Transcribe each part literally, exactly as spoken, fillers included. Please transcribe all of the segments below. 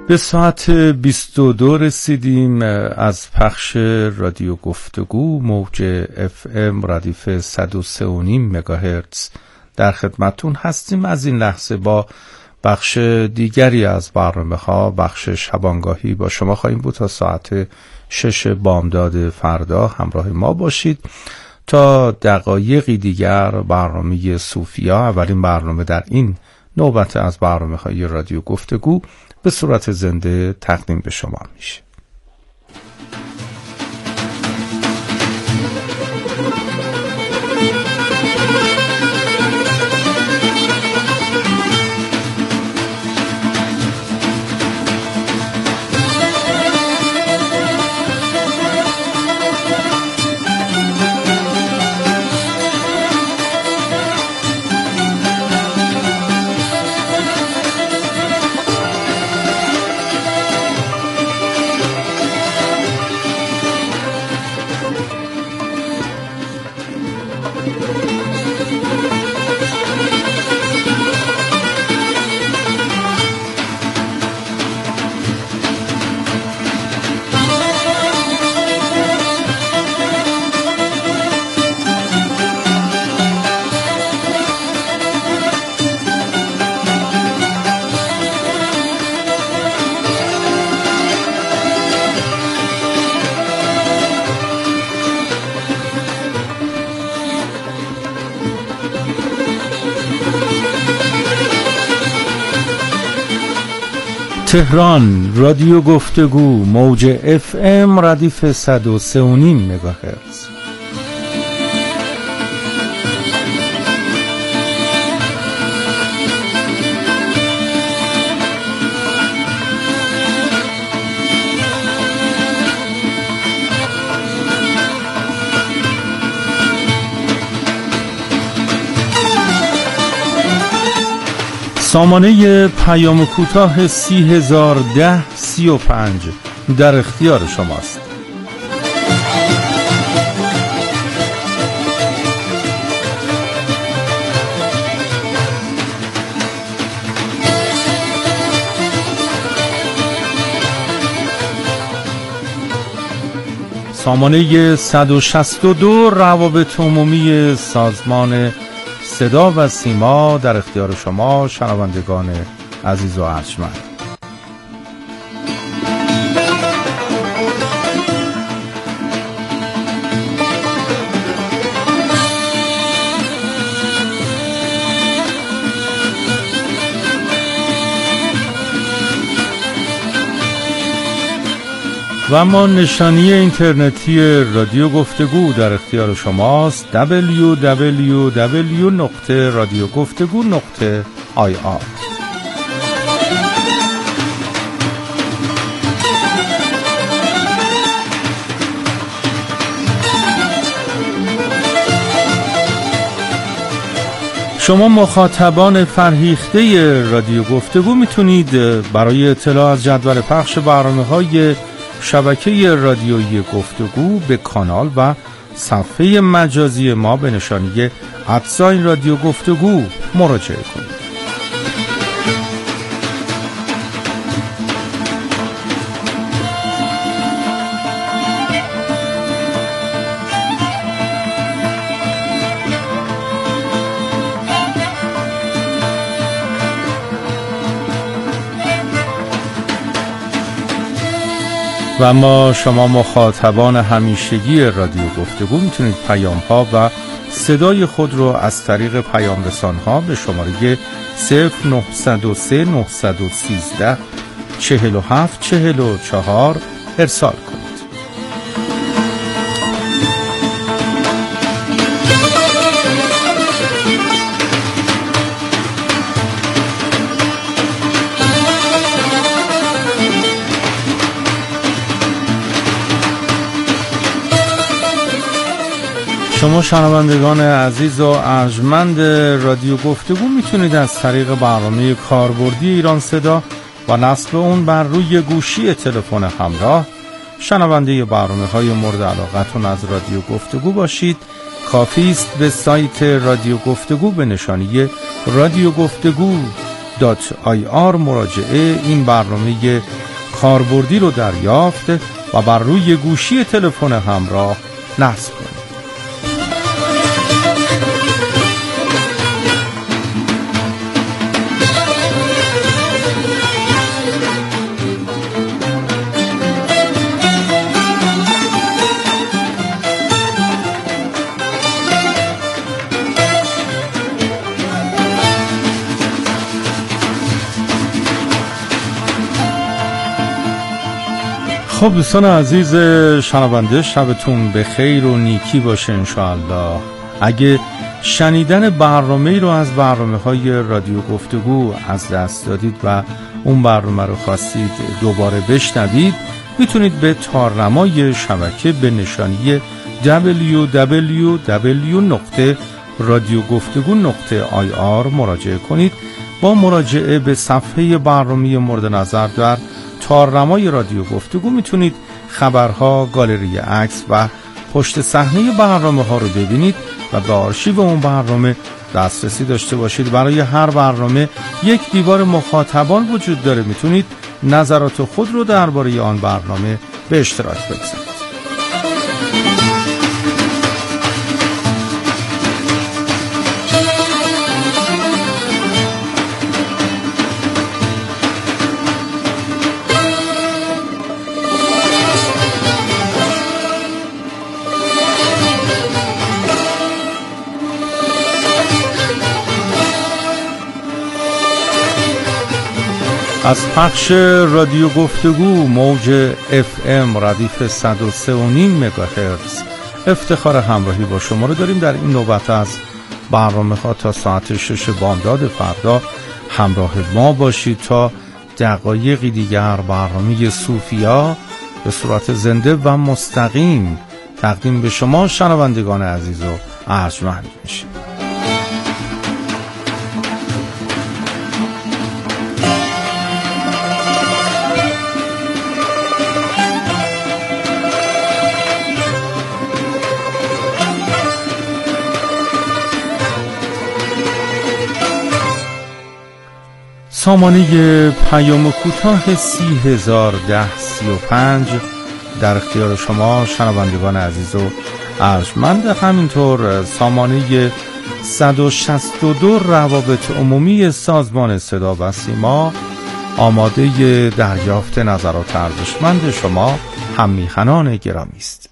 به ساعت بیست و دو رسیدیم از پخش رادیو گفتگو موج اف ام ردیف صد و سه و نیم مگاهرتز در خدمتون هستیم. از این لحظه با بخش دیگری از برنامه ها، بخش شبانگاهی، با شما خواهیم بود تا ساعت شش بامداد فردا. همراه ما باشید تا دقایقی دیگر. برنامه صوفیا، اولین برنامه در این نوبت از برنامه های رادیو گفتگو، به صورت زنده تقدیم به شما میشه. تهران، رادیو گفتگو موج اف ام ردیف صد و سه و نیم مگاهرتز. سامانه پیام کوتاه سی هزار ده سی و پنج در اختیار شماست. سامانه صد و شصت و دو روابط عمومی سازمان صدا و سیما در اختیار شما شنوندگان عزیز و ارجمند. و اما نشانی اینترنتی رادیو گفتگو در اختیار شماست. دبلیو دبلیو دبلیو نقطه رادیو گفتگو نقطه آی آر. شما مخاطبان فرهیخته رادیو گفتگو میتونید برای اطلاع از جدول پخش برنامه‌های شبکه رادیویی گفتگو به کانال و صفحه مجازی ما به نشانی ادساین رادیو گفتگو مراجعه کنید. و ما شما مخاطبان همیشگی رادیو گفتگو میتونید پیام ها و صدای خود رو از طریق پیام رسان ها به شماره صفر نه صفر سه نه یک سه چهل و هفت چهل و چهار ارسال کنید. شما شنوندگان عزیز و ارجمند رادیو گفتگو میتونید از طریق برنامه کاربردی ایران صدا و نصب اون بر روی گوشی تلفن همراه شنونده برنامه های مورد علاقتون از رادیو گفتگو باشید. کافی است به سایت رادیو گفتگو به نشانی رادیو گفتگو دات آی آر مراجعه این برنامه کاربردی رو دریافت و بر روی گوشی تلفن همراه نصب کنید. خب دوستان عزیز شنونده، شبتون به خیر و نیکی باشه انشاءالله. اگه شنیدن برنامه رو از برنامه های رادیو گفتگو از دست دادید و اون برنامه رو خواستید دوباره بشنوید، میتونید به تارنمای شبکه به نشانی دبلیو دبلیو دبلیو نقطه رادیو گفتگو نقطه آی آر مراجعه کنید. با مراجعه به صفحه برنامه مورد نظر در تارنمای رادیو گفتگو میتونید خبرها، گالری عکس و پشت صحنه برنامه ها رو ببینید و به آرشیو اون برنامه دسترسی داشته باشید. برای هر برنامه یک دیوار مخاطبان وجود داره، میتونید نظرات خود رو درباره آن برنامه به اشتراک بگذارید. از پخش رادیو گفتگو موج اف ام ردیف صد و سه و نیم مگاهرتز افتخار همراهی با شما رو داریم. در این نوبت از برنامه ها تا ساعت شش بامداد فردا همراه ما باشید تا دقایقی دیگر برنامه صوفیا به صورت زنده و مستقیم تقدیم به شما شنوندگان عزیز و ارجمند میشه. سامانه پیام کوتاه سی هزار ده سی و پنج در اختیار شما شنوندگان عزیز و ارجمند، همینطور سامانه صد و شصت و دو روابط عمومی سازمان صدا و سیما آماده دریافت نظرات ارزشمند شما هممیهنان گرامی است.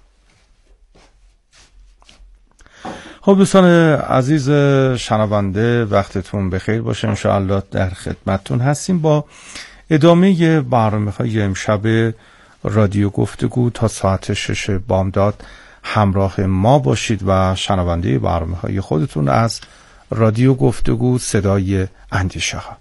خب دوستان عزیز شنونده، وقتتون بخیر باشه انشاءالله. در خدمتتون هستیم با ادامه برنامه‌های امشب رادیو گفتگو. تا ساعت شش بامداد همراه ما باشید و شنونده برنامه‌های خودتون از رادیو گفتگو صدای اندیشه ها.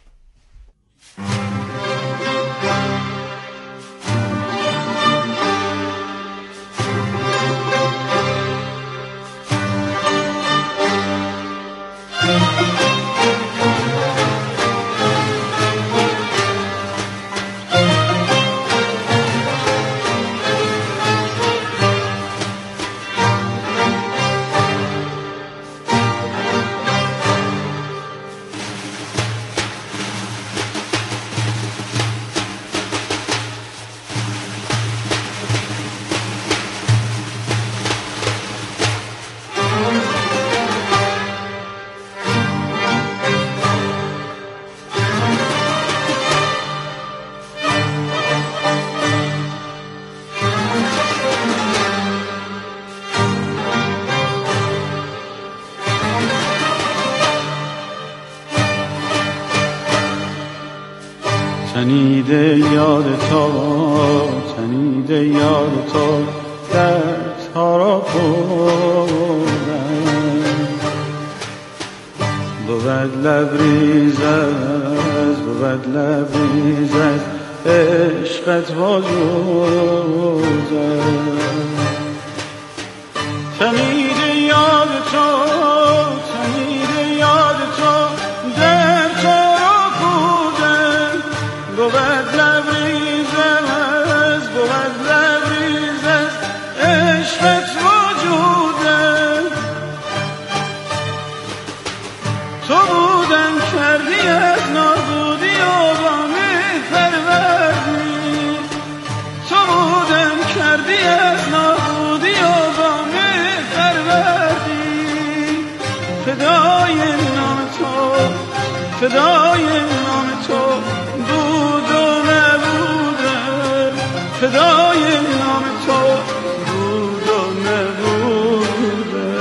تنیده یاد تو، تنیده یاد تو در تارا بودن، بود لبریز از بود لبریز از عشقت وجود. تنیده یاد تو، تنیده یاد تو در تارا بودن، بود لبریز از بود لبریز از عشقت وجودم. تو بودن کردی از نار فدای نام تو بود و نبوده، فدای نام تو بود و نبوده.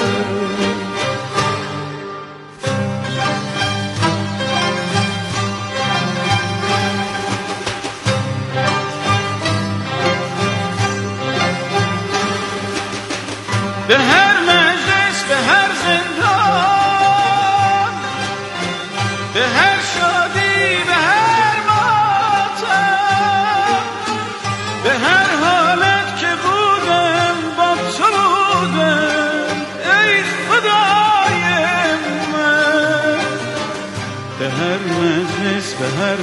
به هر مجلس، به هر زندان، به هر شادی، به هر ماتم، به هر حالت که بودم با تو بودم ای خدای من. به هر مجلس، به هر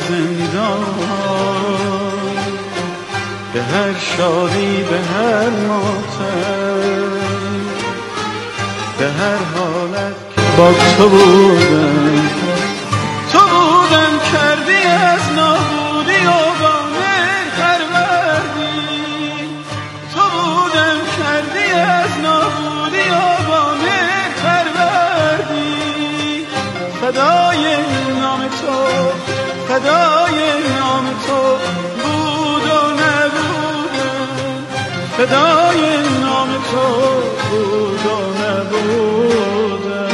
زندان، به هر شادی، به هر ماتم، به هر حالت که با تو بودم، تو بودم کردی از نابودی و با مهر پروردی، تو بودم کردی از نابودی و با مهر پروردی. فدای نام تو، فدای نام تو بود و نبوده، فدای نام تو بود و نبوده.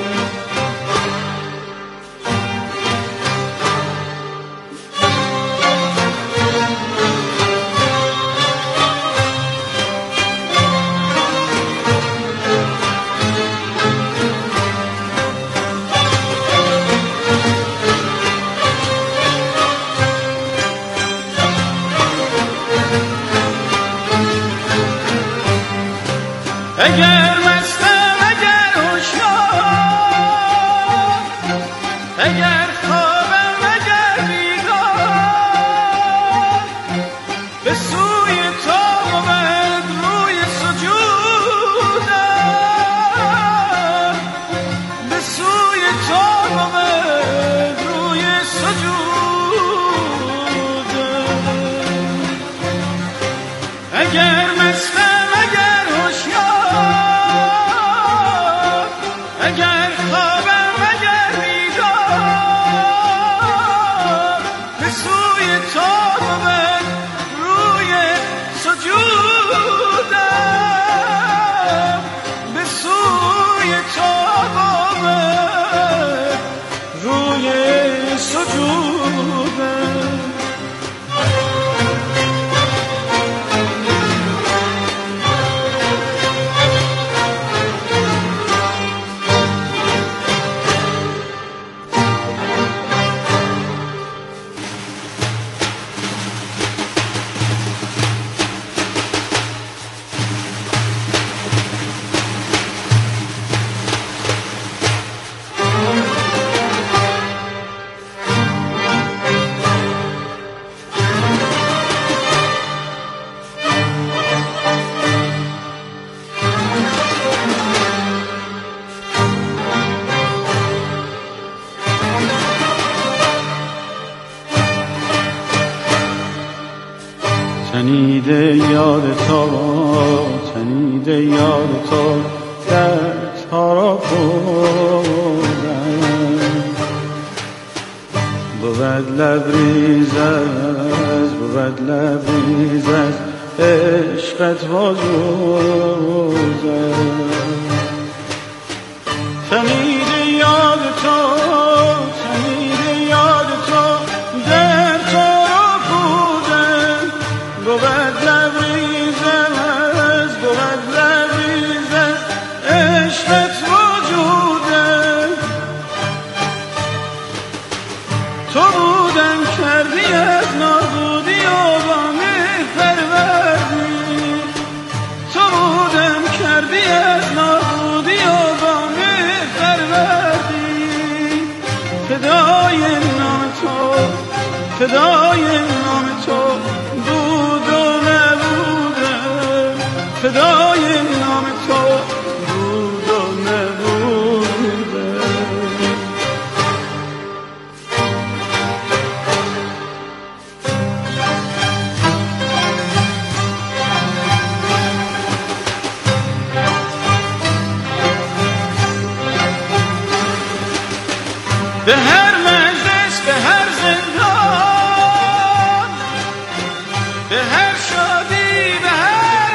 اگر مستم، اگر هوشیار، اگر خوابم، اگر بیدار، به سوی تو بود روی سجودم، به سوی تو بود روی سجودم. اگر مستم، اگر هوشیار، اگر خوابم، اگر بیدار، به سوی تو بود روی سجودم، به سوی تو بود روی سجودم. تنیده یاد تو، تنیده یاد تو دردها را بردم. بود لبریز از، بود لبریز از عشقت وازوزم. تنیده یاد تو، تنیده یاد تو دردها را بردم. بود لبریز از، بود لبریز از عشقت وجودم. تو بودم کردی از نابودی و با مهر پروردی، تو بودم کردی از نابودی و با مهر پروردی. فدای نام تو، فدای نام تو بود و نبوده، فدای نام تو بود و نبوده. به هر مجلس به هر شادی به هر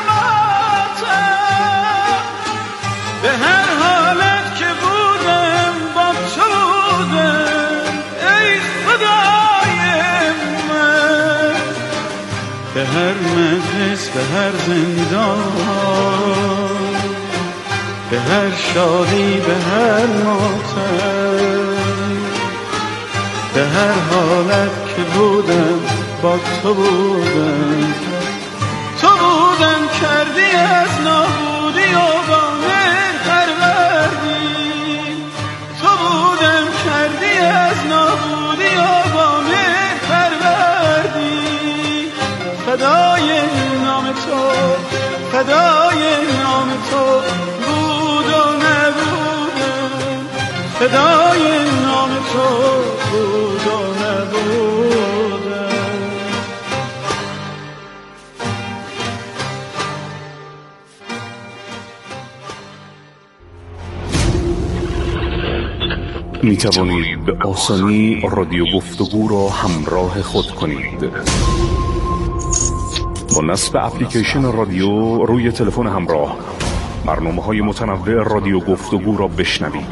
ماتم، به هر حالت که بودم با تو بودم ای خدای من. به هر مجلس به هر زندان، به هر شادی به هر ماتم، به هر حالت که بودم با تو بودم. تو بودم کردی از نابودی و با مهر پروردی، تو بودم کردی از نابودی و با مهر پروردی. فدای نام تو، فدای نام تو بود و نبودم، فدای نام تو بود و نبودم. می توانید به آسانی رادیو گفتگو را همراه خود کنید. با نصب اپلیکیشن رادیو روی تلفن همراه برنامه‌های متنوع رادیو گفتگو را بشنوید.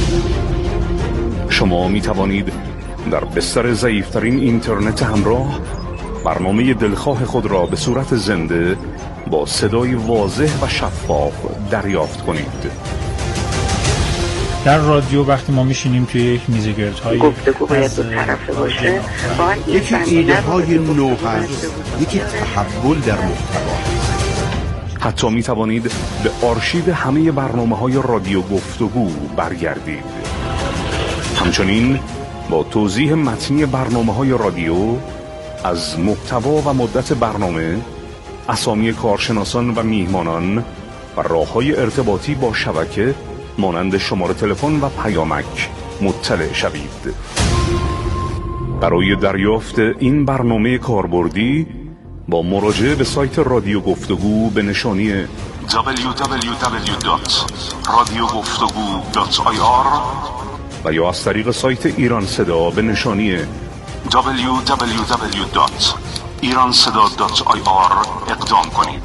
شما می توانید در بستر ضعیف‌ترین اینترنت همراه برنامه دلخواه خود را به صورت زنده با صدای واضح و شفاف دریافت کنید. در رادیو وقتی ما میشینیم توی یک میز گردهای گفتگو باید دو طرفه باشه، یکی ایده های نو هست، یکی تحول در محتوا. حتی می توانید به آرشیو همه برنامه‌های رادیو گفتگو برگردید. همچنین با توضیح متنی برنامه‌های رادیو از محتوا و مدت برنامه، اسامی کارشناسان و میهمانان و راه‌های ارتباطی با شبکه مانند شماره تلفن و پیامک مطلع شوید. برای دریافت این برنامه کاربردی با مراجعه به سایت رادیو گفتگو به نشانی دبلیو دبلیو دبلیو دات رادیو گفتگو دات آی آر و یا از طریق سایت ایران صدا به نشانی دبلیو دبلیو دبلیو دات ایران صدا دات آی آر اقدام کنید.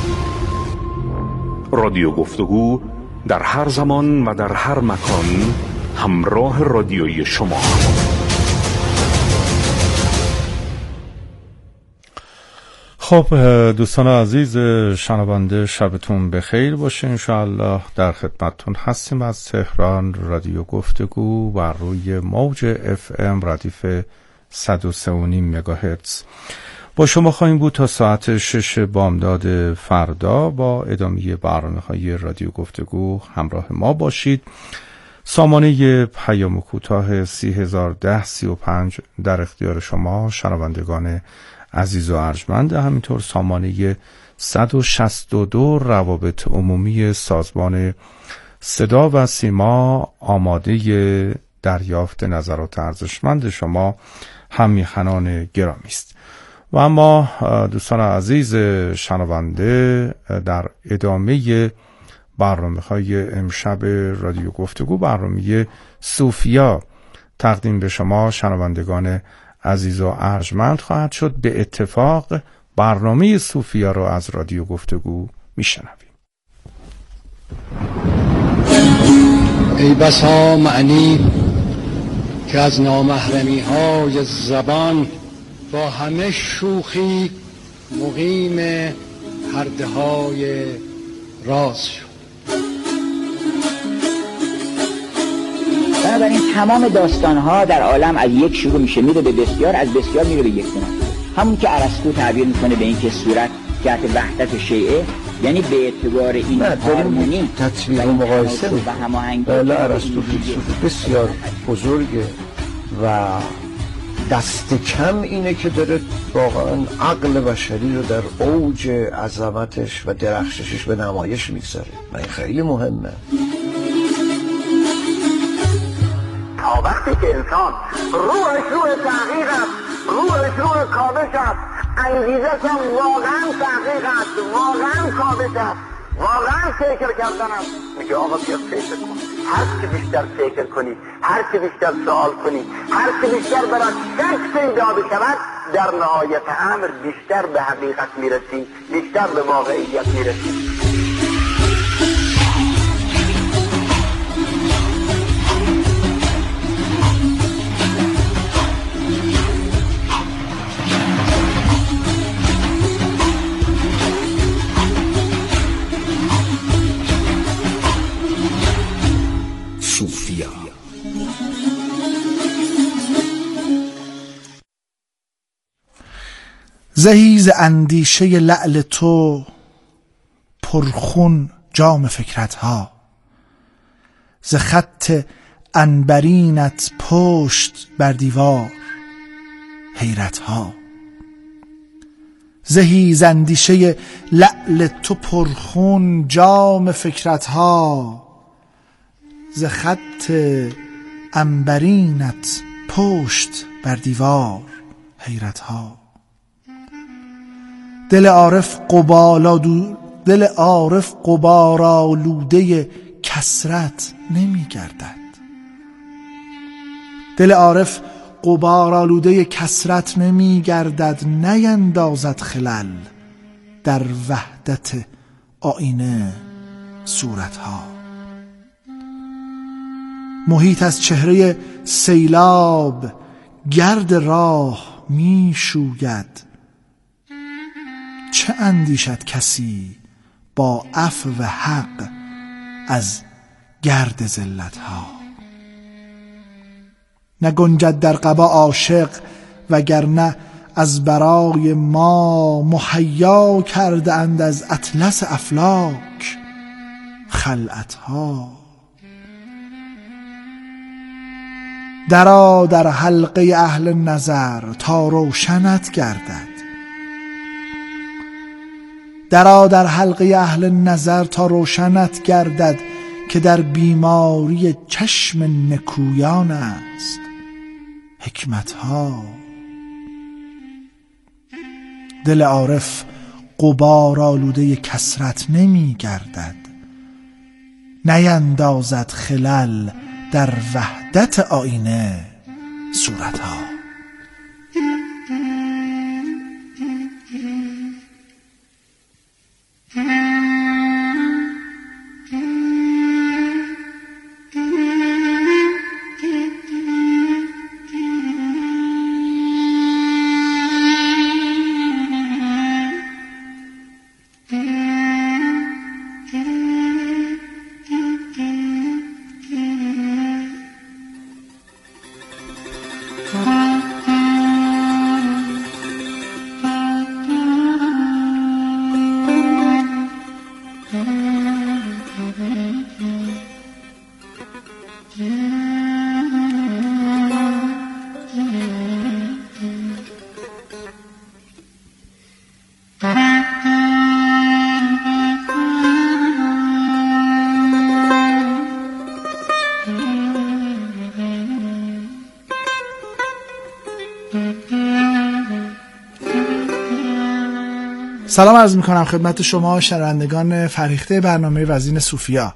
رادیو گفتگو در هر زمان و در هر مکان همراه رادیویی شما. خب دوستان عزیز شنونده، شبتون بخیر باشه. انشاءالله در خدمتتون هستیم از تهران. رادیو گفتگو بر روی موج اف ام ردیف صد و سه و نیم مگاهرتز با شما خواهیم بود تا ساعت شش بامداد فردا. با ادامه برنامه‌های رادیو گفتگو همراه ما باشید. سامانه پیام کوتاه سی هزار و ده سی و پنج در اختیار شما شنوندگان عزیز و ارجمند، همینطور سامانه صد و شصت و دو روابط عمومی سازمان صدا و سیما آماده دریافت نظرات ارزشمند شما همیهنان گرامی است. و اما دوستان عزیز شنونده، در ادامه برنامه‌های امشب رادیو گفتگو برنامه صوفیا تقدیم به شما شنوندگان عزیز و ارجمند خواهد شد. به اتفاق برنامه صوفیا را از رادیو گفتگو میشنویم. ای بسا معنی که از نامحرمی های زبان با همه شوخی مقیم پرده های راز شد. بنابراین تمام داستانها در عالم از یک شروع میشه میره به بسیار، از بسیار میره به یک دونه. همون که ارسطو تعبیر میکنه به این که صورت جهت وحدت شیعه، یعنی به اعتبار این هارمونی تطبیق و مقایسه و هماهنگی. بله ارسطو فیلسوف بسیار بزرگه و دست کم اینه که داره واقعا عقل بشری رو در اوج عظمتش و درخششش به نمایش میگذاره و این خیلی مهمه. تا وقتی که انسان روحش روح تحقیق است، روحش روح کابش است، انگیزش هم واقعا تحقیق است، واقعا کابش است، واقعا فکر کردن است، میگه آقا بیا فکر کن. هر چی بیشتر فکر کنی، هر چی بیشتر سوال کنی، هر چی بیشتر برات شک پیدا بشود، در نهایت امر بیشتر به حقیقت میرسی، بیشتر به واقعیت میرسی. صوفیا زهی ز اندیشه لعل تو پرخون جام فکرتها، ز خط عنبرینت پشت بر دیوار حیرتها. زهی ز اندیشه لعل تو پرخون جام فکرتها، ز خط عنبرینت پشت بر دیوار حیرتها. دل عارف قبارآلوده دل عارف غبارآلوده کثرت نمی گردد. دل عارف غبارآلوده کثرت نمی گردد، نیندازد خلل در وحدت آینه صورتها. محیط از چهره سیلاب گرد راه می شوید، چه اندیشد کسی با عفو و حق از گرد ذلتها. نگنجد در قبا عاشق وگرنه از برای ما مهیا کرده اند از اطلس افلاک خلعتها. درآ در حلقه اهل نظر تا روشنت گردد، درآ در حلقه اهل نظر تا روشنت گردد، که در بیماری چشم نکویان است حکمتها. دل عارف غبارآلوده کثرت نمی گردد، نیندازد خلل در وحدت آینه صورتها. سلام عرض میکنم خدمت شما شنوندگان فرهیخته برنامه وزین صوفیا.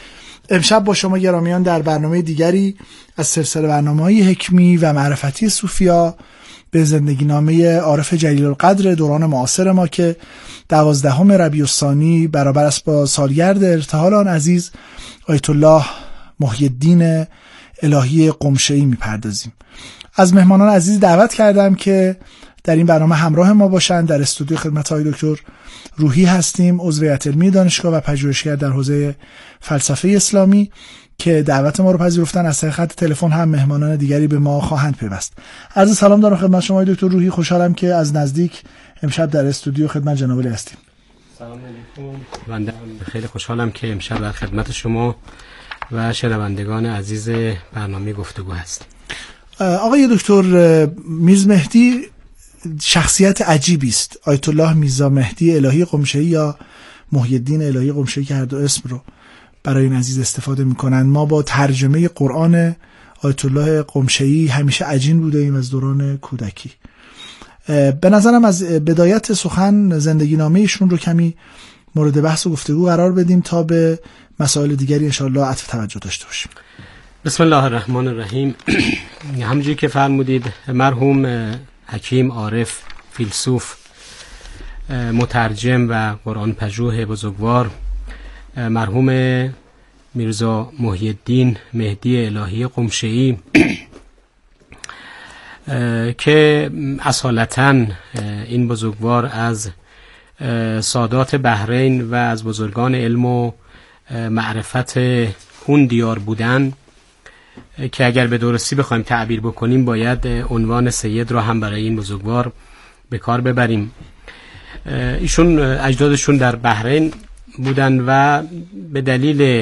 امشب با شما گرامیان در برنامه دیگری از سلسله برنامه‌های حکمی و معرفتی صوفیا به زندگی نامه عارف جلیل القدر دوران معاصر ما که دوازدهم ربیع الثانی برابر است با سالگرد ارتحال آن عزیز آیت الله محی الدین الهی قمشه‌ای میپردازیم. از مهمانان عزیز دعوت کردم که در این برنامه همراه ما باشند. در استودیو خدمت آقای دکتر روحی هستیم، عضو هیئت علمی دانشگاه و پژوهشگر در حوزه فلسفه اسلامی که دعوت ما رو پذیرفتن. از طریق خط تلفن هم مهمانان دیگری به ما خواهند پیوست. عرض سلام دارم خدمت شما آقای دکتر روحی. خوشحالم که از نزدیک امشب در استودیو خدمت جناب علی هستیم. سلام علیکم. بنده خیلی خوشحالم که امشب در خدمت شما و شنوندگان عزیز برنامه گفتگو هستیم. آقای دکتر میرزا مهدی شخصیت عجیبی است. آیت الله میرزا مهدی الهی قمشه‌ای یا محی الدین الهی قمشه‌ای که هر دو اسم رو برای این عزیز استفاده میکنن. ما با ترجمه قرآن آیت الله قمشه‌ای همیشه عجین بوده ایم از دوران کودکی. به نظرم از بدایت سخن زندگی نامه ایشون رو کمی مورد بحث و گفتگو قرار بدیم تا به مسائل دیگری انشاءالله عطف توجه داشته باشیم. بسم الله الرحمن الرحیم. همونجوری که فرمودید مرحوم حکیم، عارف، فیلسوف، مترجم و قرآن پژوه بزرگوار مرحوم میرزا محی الدین مهدی الهی قمشه‌ای که اصالتاً این بزرگوار از سادات بحرین و از بزرگان علم و معرفت اون دیار بودن، که اگر به درستی بخوایم تعبیر بکنیم باید عنوان سید را هم برای این بزرگوار به کار ببریم. ایشون اجدادشون در بحرین بودن و به دلیل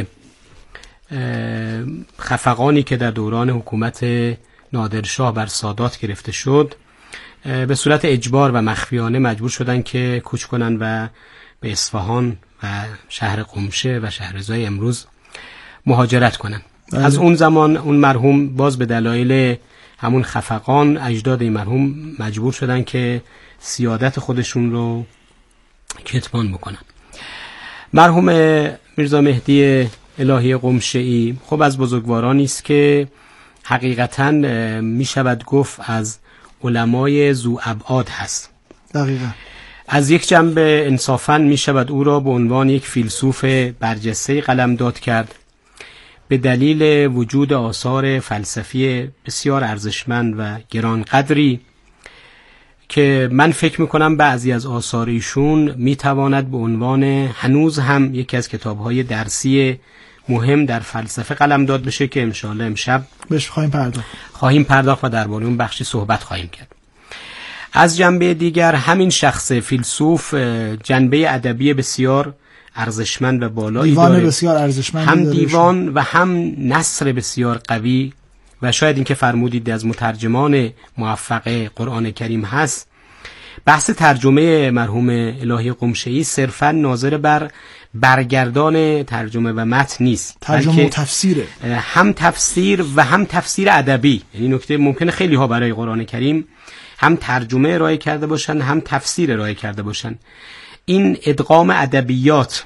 خفقانی که در دوران حکومت نادرشاه بر سادات گرفته شد به صورت اجبار و مخفیانه مجبور شدن که کوچ کنن و به اصفهان و شهر قمشه و شهرضای امروز مهاجرت کنن. بله. از اون زمان اون مرحوم باز به دلایل همون خفقان اجداد این مرحوم مجبور شدن که سیادت خودشون رو کتمان بکنن. مرحوم میرزا مهدی الهی قمشه‌ای خب از بزرگوارانی است که حقیقتاً می شود گفت از علمای ذو ابعاد هست. دقیقاً. از یک جنبه انصافاً می شود او را به عنوان یک فیلسوف برجسته قلمداد کرد به دلیل وجود آثار فلسفی بسیار ارزشمند و گرانقدری که من فکر میکنم بعضی از آثار ایشون میتواند به عنوان هنوز هم یکی از کتاب‌های درسی مهم در فلسفه قلمداد بشه که انشاءالله امشب بهش خواهیم پرداخت خواهیم پرداخت و درباره اون بخشی صحبت خواهیم کرد. از جنبه دیگر همین شخص فیلسوف جنبه ادبی بسیار ارزشمند و بالایی دیوان داره. بسیار ارزشمند هم دیوان و هم نثر بسیار قوی و شاید این که فرمودید از مترجمان موفق قرآن کریم هست. بحث ترجمه مرحوم الهی قمشه‌ای صرفاً ناظر بر برگردان ترجمه و متن نیست، ترجمه و تفسیره، هم تفسیر و هم تفسیر ادبی. یعنی نکته ممکنه خیلی ها برای قرآن کریم هم ترجمه ارائه کرده باشن هم تفسیر ارائه کرده باشن. این ادغام ادبیات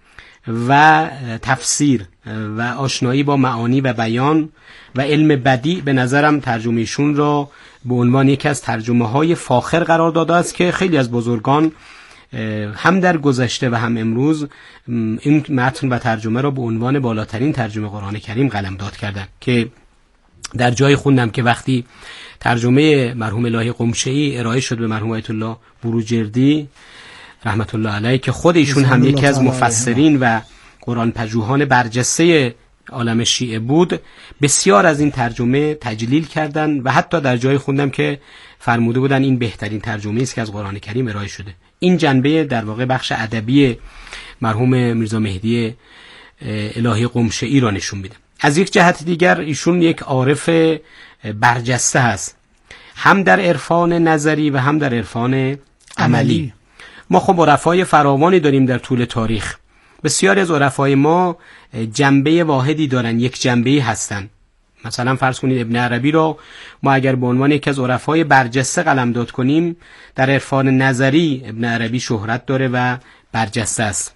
و تفسیر و آشنایی با معانی و بیان و علم بدیع به نظرم ترجمهشون را به عنوان یکی از ترجمه های فاخر قرار داده است که خیلی از بزرگان هم در گذشته و هم امروز این متن و ترجمه را به عنوان بالاترین ترجمه قرآن کریم قلمداد کردند. که در جای خوندم که وقتی ترجمه مرحوم الهی قمشه‌ای ارائه شد به مرحوم آیت الله بروجردی رحمت الله علیه که خود ایشون هم یکی از مفسرین و قرآن پژوهان برجسته عالم شیعه بود، بسیار از این ترجمه تجلیل کردن و حتی در جای خوندم که فرموده بودن این بهترین ترجمه است که از قرآن کریم ارائه شده. این جنبه در واقع بخش ادبی مرحوم میرزا مهدی الهی قمشه‌ای را نشون میده. از یک جهت دیگر ایشون یک عارف برجسته هست، هم در عرفان نظری و هم در عرفان عملی, عملی. ما خب عرفای فراوانی داریم در طول تاریخ. بسیاری از عرفای ما جنبه واحدی دارن، یک جنبه‌ای هستن. مثلا فرض کنید ابن عربی رو ما اگر به عنوان یکی از عرفای برجسته قلمداد کنیم، در عرفان نظری ابن عربی شهرت داره و برجسته است.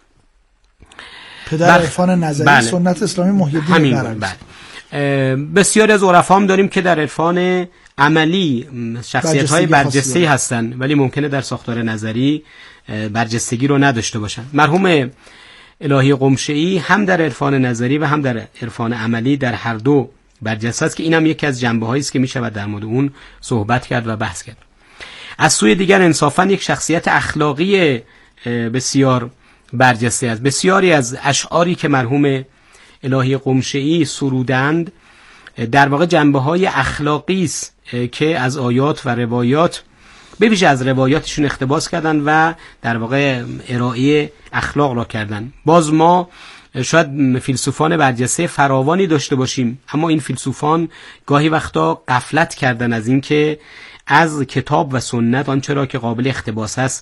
پدر عرفان نظری بله. سنت اسلامی محی الدین عربی. بله. بسیاری از عرفا هم داریم که در عرفان عملی شخصیت‌های برجسته‌ای هستن ولی ممکنه در ساختار نظری برجستگی رو نداشته باشن. مرحوم الهی قمشه‌ای هم در عرفان نظری و هم در عرفان عملی در هر دو برجسته است که اینم یکی از جنبه‌هایی است که می‌شود در مورد اون صحبت کرد و بحث کرد. از سوی دیگر انصافاً یک شخصیت اخلاقی بسیار برجسته است. بسیاری از اشعاری که مرحوم الهی قمشه‌ای سرودند در واقع جنبه‌های اخلاقی است که از آیات و روایات به ویژه از روایاتشون اقتباس کردن و در واقع ارائه اخلاق را کردن. باز ما شاید فیلسوفان برجسته فراوانی داشته باشیم اما این فیلسوفان گاهی وقتا غفلت کردن از این که از کتاب و سنت آنچه را که قابل اقتباس است